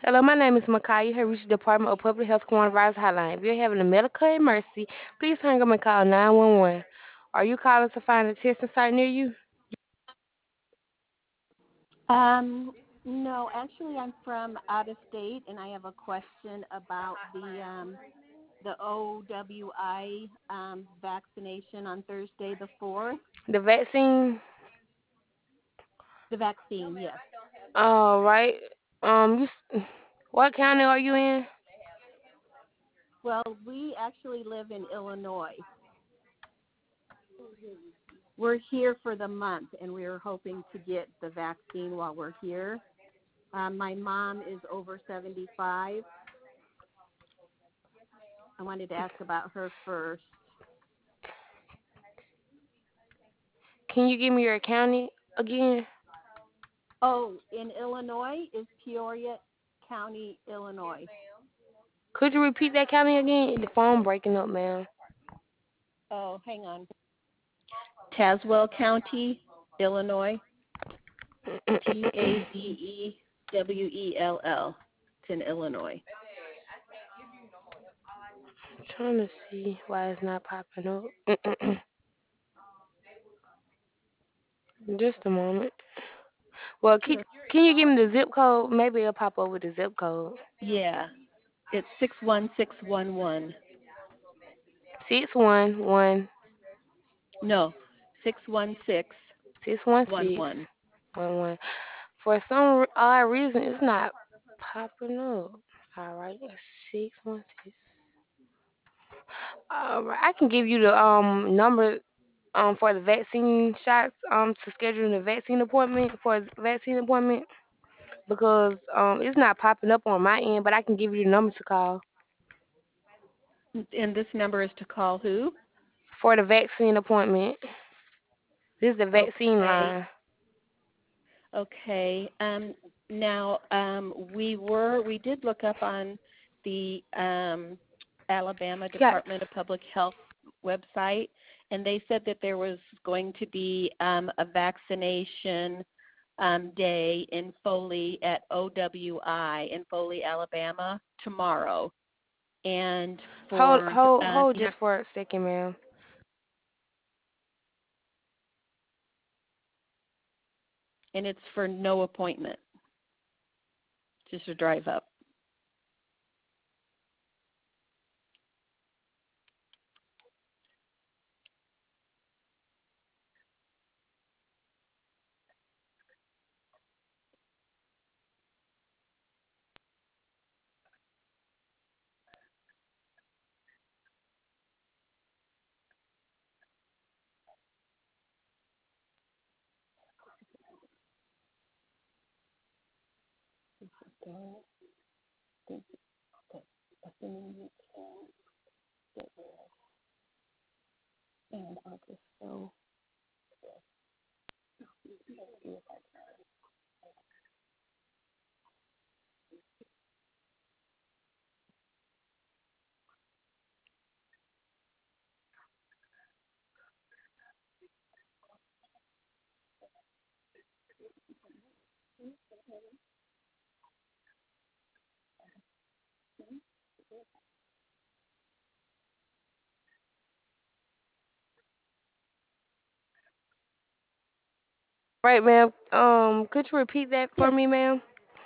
Hello, my name is Makai. You have reached the Department of Public Health Coronavirus Hotline. If you're having a medical emergency, please hang up and call 911. Are you calling to find a testing site near you? Um, no, actually, I'm from out of state, and I have a question about the OWI vaccination on Thursday the 4th. The vaccine? The vaccine, yes. All right. What county are you in? Well, we actually live in Illinois. We're here for the month, and we are hoping to get the vaccine while we're here. My mom is over 75. I wanted to ask about her first. Can you give me your county again? Oh, in Illinois is Peoria County, Illinois. Could you repeat that county again? The phone breaking up, ma'am. Oh, hang on. Tazewell County, Illinois. Tadewell. It's in Illinois. I'm trying to see why it's not popping up. Just a moment. Well, Sure. can you give me the zip code? Maybe it'll pop up with the zip code. Yeah, it's 61611. 611 No, 61611. 61611. For some odd reason, it's not popping up. All right, 616. All right, I can give you the number for the vaccine shots to schedule the vaccine appointment for a vaccine appointment because it's not popping up on my end, but I can give you the number to call And this number is to call who? for the vaccine appointment. This is the vaccine Okay. line. Okay. Now, we did look up on the Alabama Yeah. Department of Public Health website, and they said that there was going to be a vaccination day in Foley at OWI in Foley, Alabama tomorrow, and Hold, for hold, hold just for a second, ma'am. and it's for no appointment, just a drive up. And I'll just go. Right, ma'am. Could you repeat that for Yes. me, ma'am?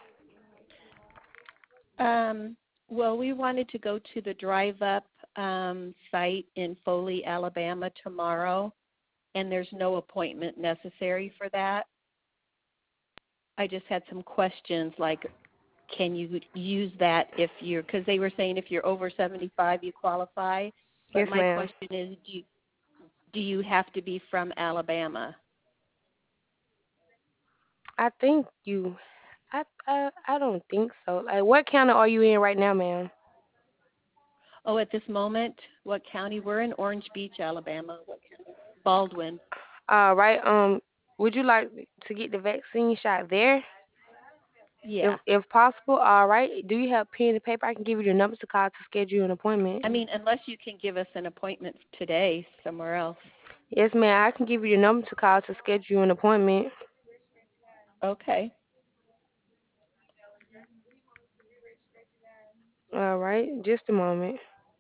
Um, well, we wanted to go to the Drive Up site in Foley, Alabama tomorrow, and there's no appointment necessary for that. I just had some questions like, can you use that if you're, because they were saying if you're over 75, you qualify. But Yes, my ma'am. question is, do you have to be from Alabama? I think you. I don't think so. Like, what county are you in right now, ma'am? Oh, at this moment, what county? We're in Orange Beach, Alabama. What county? Baldwin. Right. Would you like to get the vaccine shot there, Yeah. if possible? All right. Do you have pen and paper? I can give you the numbers to call to schedule an appointment. I mean, unless you can give us an appointment today somewhere else. Yes, ma'am. I can give you the number to call to schedule an appointment. Okay. All right, just a moment.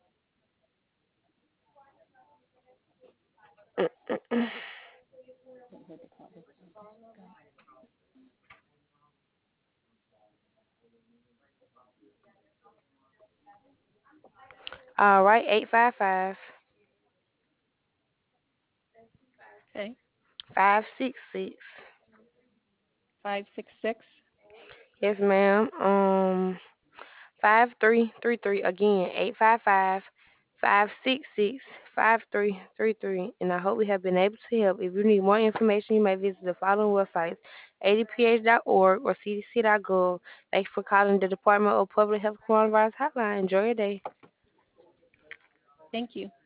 All right, 855 Okay. 566. 566. Yes, ma'am. 5333 again, 855 566 5333. And I hope we have been able to help. If you need more information, you may visit the following websites: adph.org or cdc.gov. Thanks for calling the Department of Public Health Coronavirus Hotline. Enjoy your day. Thank you.